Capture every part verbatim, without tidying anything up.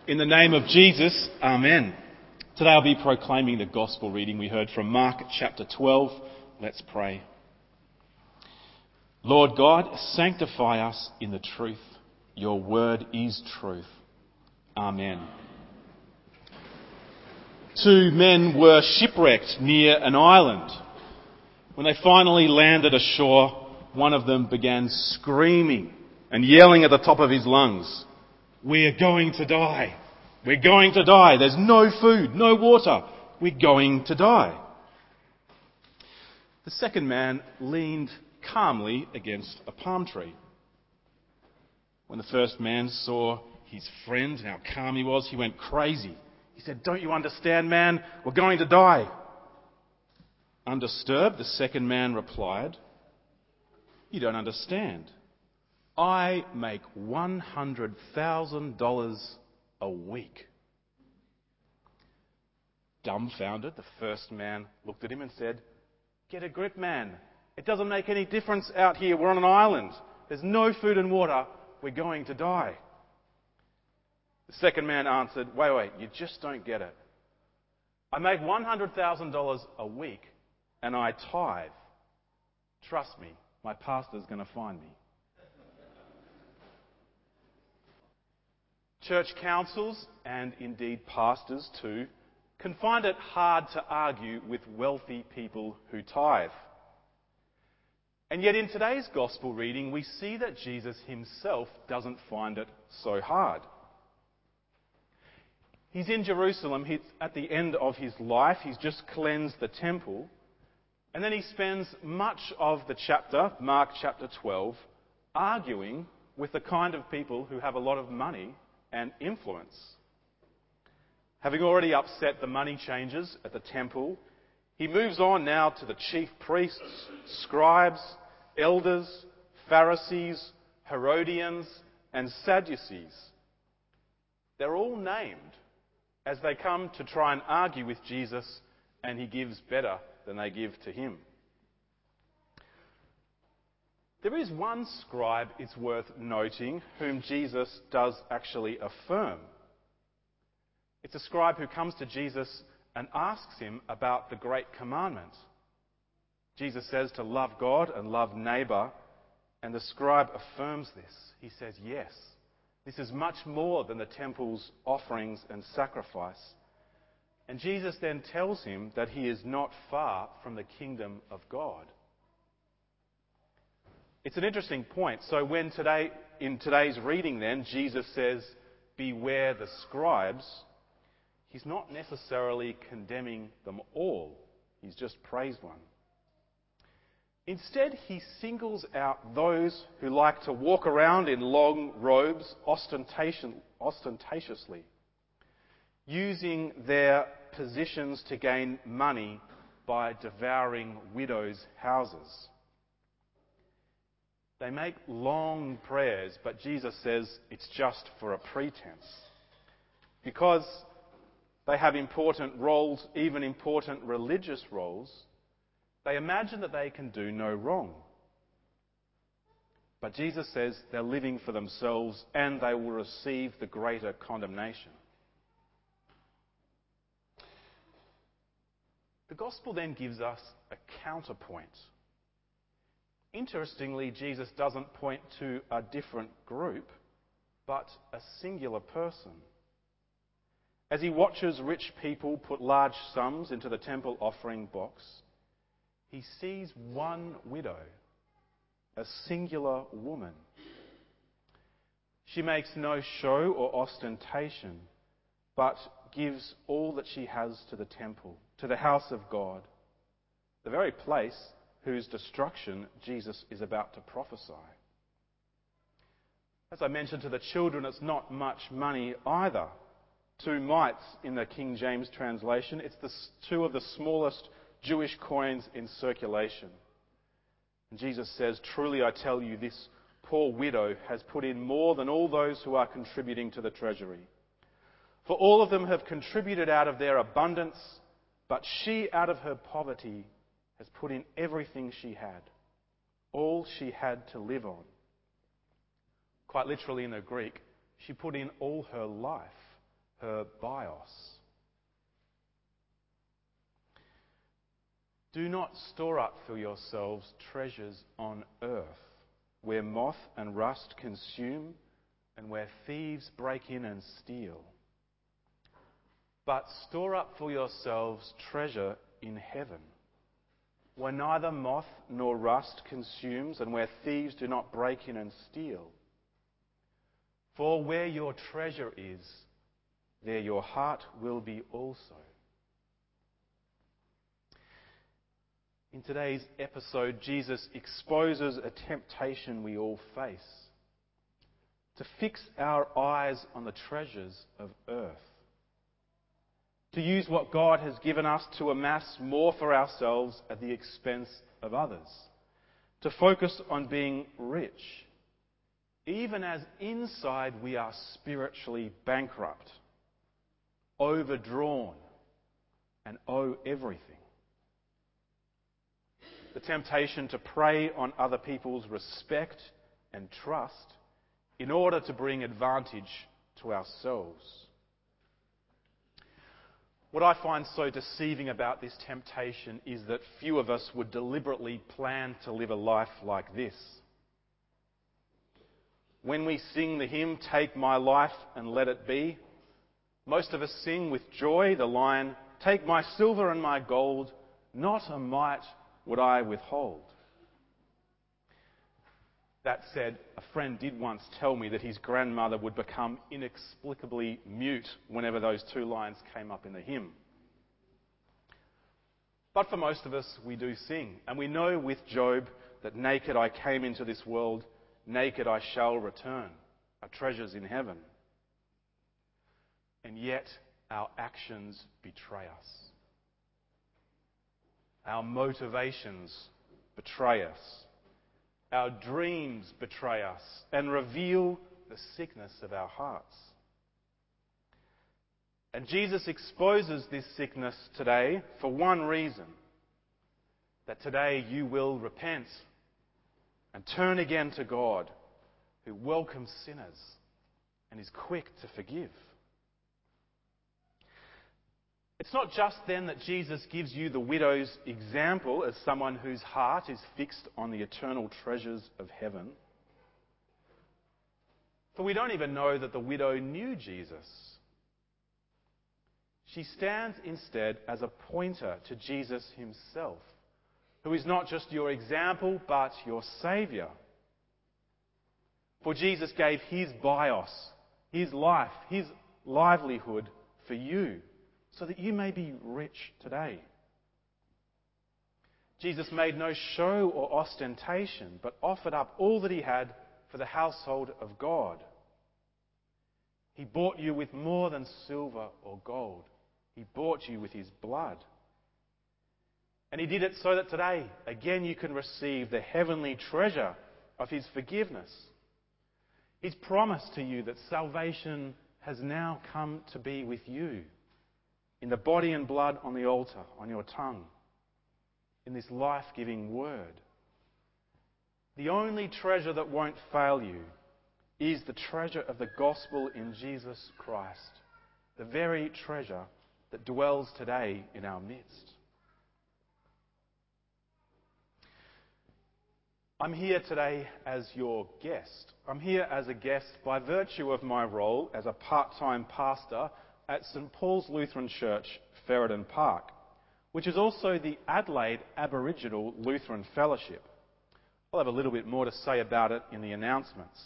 In the name of Jesus, Amen. Today I'll be proclaiming the gospel reading we heard from Mark chapter twelve. Let's pray. Lord God, sanctify us in the truth. Your word is truth. Amen. Two men were shipwrecked near an island. When they finally landed ashore, one of them began screaming and yelling at the top of his lungs, "We're going to die. We're going to die. There's no food, no water. We're going to die." The second man leaned calmly against a palm tree. When the first man saw his friend and how calm he was, he went crazy. He said, "Don't you understand, man? We're going to die." Undisturbed, the second man replied, "You don't understand. I make one hundred thousand dollars a week." Dumbfounded, the first man looked at him and said, "Get a grip, man. It doesn't make any difference out here. We're on an island. There's no food and water. We're going to die." The second man answered, "Wait, wait, you just don't get it. I make one hundred thousand dollars a week and I tithe. Trust me, my pastor's going to find me." Church councils, and indeed pastors too, can find it hard to argue with wealthy people who tithe. And yet in today's gospel reading, we see that Jesus himself doesn't find it so hard. He's in Jerusalem. He's at the end of his life. He's just cleansed the temple. And then he spends much of the chapter, Mark chapter twelve, arguing with the kind of people who have a lot of money and influence. Having already upset the money changers at the temple, he moves on now to the chief priests, scribes, elders, Pharisees, Herodians, and Sadducees. They're all named as they come to try and argue with Jesus, and he gives better than they give to him. There is one scribe, it's worth noting, whom Jesus does actually affirm. It's a scribe who comes to Jesus and asks him about the great commandment. Jesus says to love God and love neighbour, and the scribe affirms this. He says, yes, this is much more than the temple's offerings and sacrifice. And Jesus then tells him that he is not far from the kingdom of God. It's an interesting point. So when today, in today's reading then, Jesus says, "Beware the scribes," he's not necessarily condemning them all. He's just praised one. Instead, he singles out those who like to walk around in long robes ostentation, ostentatiously, using their positions to gain money by devouring widows' houses. They make long prayers, but Jesus says it's just for a pretense. Because they have important roles, even important religious roles, they imagine that they can do no wrong. But Jesus says they're living for themselves and they will receive the greater condemnation. The gospel then gives us a counterpoint. Interestingly, Jesus doesn't point to a different group, but a singular person. As he watches rich people put large sums into the temple offering box, he sees one widow, a singular woman. She makes no show or ostentation, but gives all that she has to the temple, to the house of God, the very place whose destruction Jesus is about to prophesy. As I mentioned to the children, it's not much money either. Two mites in the King James translation. It's the two of the smallest Jewish coins in circulation. And Jesus says, "Truly I tell you, this poor widow has put in more than all those who are contributing to the treasury. For all of them have contributed out of their abundance, but she out of her poverty has put in everything she had, all she had to live on." Quite literally in the Greek, she put in all her life, her bios. Do not store up for yourselves treasures on earth, where moth and rust consume, and where thieves break in and steal. But store up for yourselves treasure in heaven, where neither moth nor rust consumes, and where thieves do not break in and steal. For where your treasure is, there your heart will be also. In today's episode, Jesus exposes a temptation we all face: to fix our eyes on the treasures of earth, to use what God has given us to amass more for ourselves at the expense of others, to focus on being rich, even as inside we are spiritually bankrupt, overdrawn, and owe everything. The temptation to prey on other people's respect and trust in order to bring advantage to ourselves. What I find so deceiving about this temptation is that few of us would deliberately plan to live a life like this. When we sing the hymn, "Take my life and let it be," most of us sing with joy the line, "Take my silver and my gold, not a mite would I withhold." That said, a friend did once tell me that his grandmother would become inexplicably mute whenever those two lines came up in the hymn. But for most of us, we do sing, and we know with Job that naked I came into this world, naked I shall return, our treasures in heaven. And yet our actions betray us. Our motivations betray us. Our dreams betray us and reveal the sickness of our hearts. And Jesus exposes this sickness today for one reason: that today you will repent and turn again to God, who welcomes sinners and is quick to forgive. It's not just then that Jesus gives you the widow's example as someone whose heart is fixed on the eternal treasures of heaven. For we don't even know that the widow knew Jesus. She stands instead as a pointer to Jesus himself, who is not just your example, but your Saviour. For Jesus gave his bios, his life, his livelihood for you, so that you may be rich today. Jesus made no show or ostentation, but offered up all that he had for the household of God. He bought you with more than silver or gold. He bought you with his blood. And he did it so that today, again, you can receive the heavenly treasure of his forgiveness. He's promised to you that salvation has now come to be with you, in the body and blood on the altar, on your tongue, in this life-giving word. The only treasure that won't fail you is the treasure of the gospel in Jesus Christ, the very treasure that dwells today in our midst. I'm here today as your guest. I'm here as a guest by virtue of my role as a part-time pastor at St Paul's Lutheran Church, Ferryden Park, which is also the Adelaide Aboriginal Lutheran Fellowship. I'll have a little bit more to say about it in the announcements.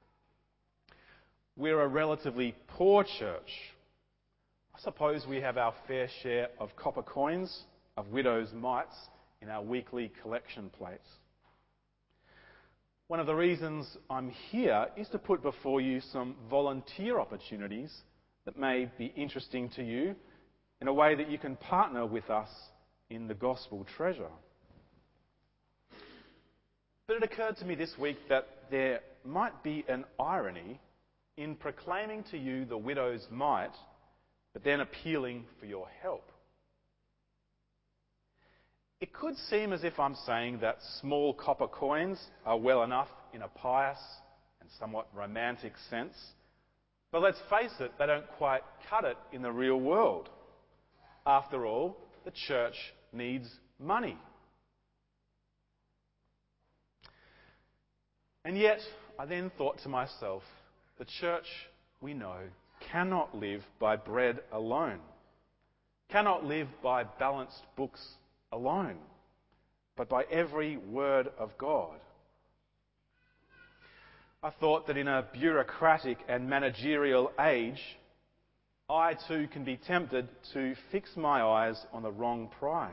We're a relatively poor church. I suppose we have our fair share of copper coins, of widows' mites in our weekly collection plates. One of the reasons I'm here is to put before you some volunteer opportunities that may be interesting to you in a way that you can partner with us in the gospel treasure. But it occurred to me this week that there might be an irony in proclaiming to you the widow's mite, but then appealing for your help. It could seem as if I'm saying that small copper coins are well enough in a pious and somewhat romantic sense, But let's face it, they don't quite cut it in the real world. After all, the church needs money. And yet, I then thought to myself, the church, we know, cannot live by bread alone, cannot live by balanced books alone, but by every word of God. I thought that in a bureaucratic and managerial age, I too can be tempted to fix my eyes on the wrong prize,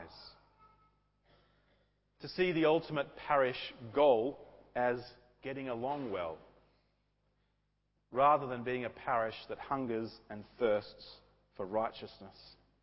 to see the ultimate parish goal as getting along well, rather than being a parish that hungers and thirsts for righteousness.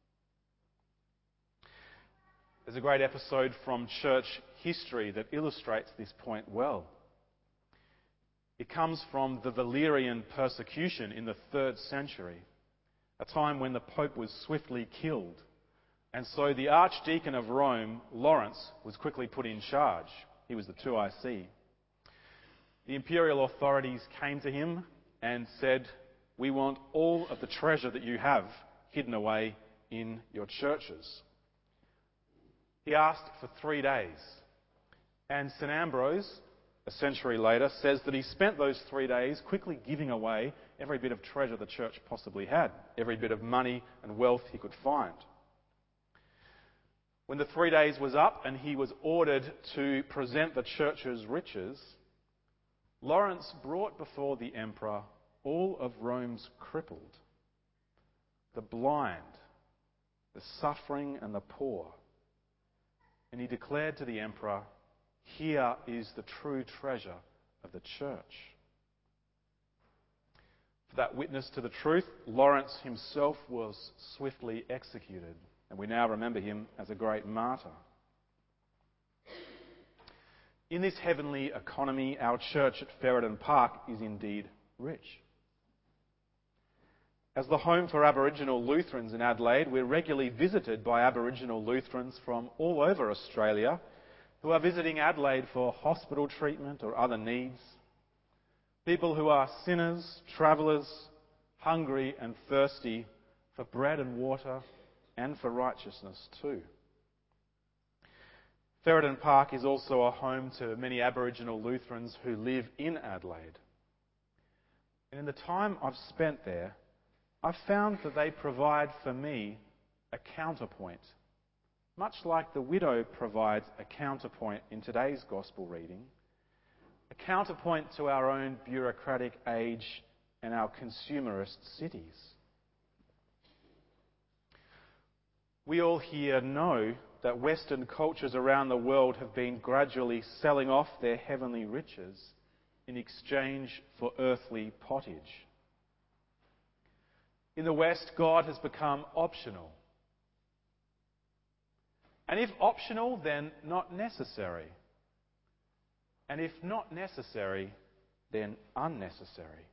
There's a great episode from church history that illustrates this point well. It comes from the Valerian persecution in the third century, a time when the Pope was swiftly killed, and so the Archdeacon of Rome, Lawrence, was quickly put in charge. He was the two I C. The imperial authorities came to him and said, "We want all of the treasure that you have hidden away in your churches." He asked for three days, and St Ambrose, a century later, says that he spent those three days quickly giving away every bit of treasure the church possibly had, every bit of money and wealth he could find. When the three days was up and he was ordered to present the church's riches, Lawrence brought before the emperor all of Rome's crippled, the blind, the suffering and the poor. And he declared to the emperor, "Here is the true treasure of the church." For that witness to the truth, Lawrence himself was swiftly executed, and we now remember him as a great martyr. In this heavenly economy, our church at Ferryden Park is indeed rich. As the home for Aboriginal Lutherans in Adelaide, we're regularly visited by Aboriginal Lutherans from all over Australia who are visiting Adelaide for hospital treatment or other needs. People who are sinners, travellers, hungry and thirsty for bread and water and for righteousness too. Ferryden Park is also a home to many Aboriginal Lutherans who live in Adelaide. And in the time I've spent there, I've found that they provide for me a counterpoint, much like the widow provides a counterpoint in today's Gospel reading, a counterpoint to our own bureaucratic age and our consumerist cities. We all here know that Western cultures around the world have been gradually selling off their heavenly riches in exchange for earthly pottage. In the West, God has become optional. And if optional, then not necessary. And if not necessary, then unnecessary.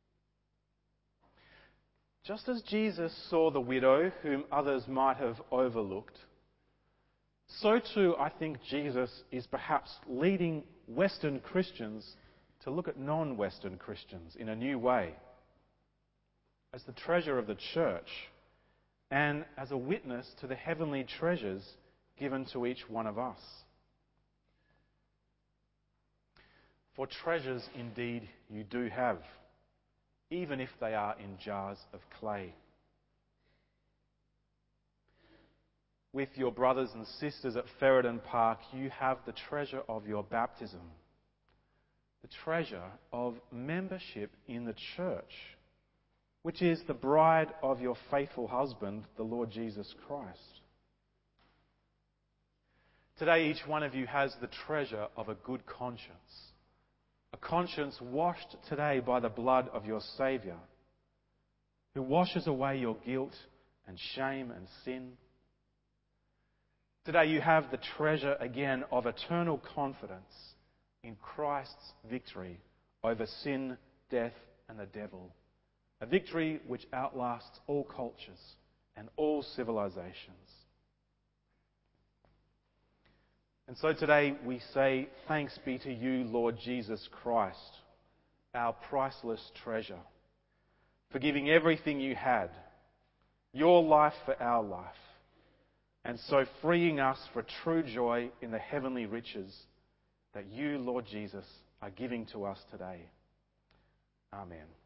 Just as Jesus saw the widow whom others might have overlooked, so too I think Jesus is perhaps leading Western Christians to look at non-Western Christians in a new way, as the treasure of the church and as a witness to the heavenly treasures given to each one of us. For treasures indeed you do have, even if they are in jars of clay. With your brothers and sisters at Ferryden Park, you have the treasure of your baptism, the treasure of membership in the church, which is the bride of your faithful husband, the Lord Jesus Christ. Today, each one of you has the treasure of a good conscience, a conscience washed today by the blood of your Saviour, who washes away your guilt and shame and sin. Today you have the treasure again of eternal confidence in Christ's victory over sin, death and the devil, a victory which outlasts all cultures and all civilizations. And so today we say, thanks be to you, Lord Jesus Christ, our priceless treasure. for giving everything you had, your life for our life, and so freeing us for true joy in the heavenly riches that you, Lord Jesus, are giving to us today. Amen.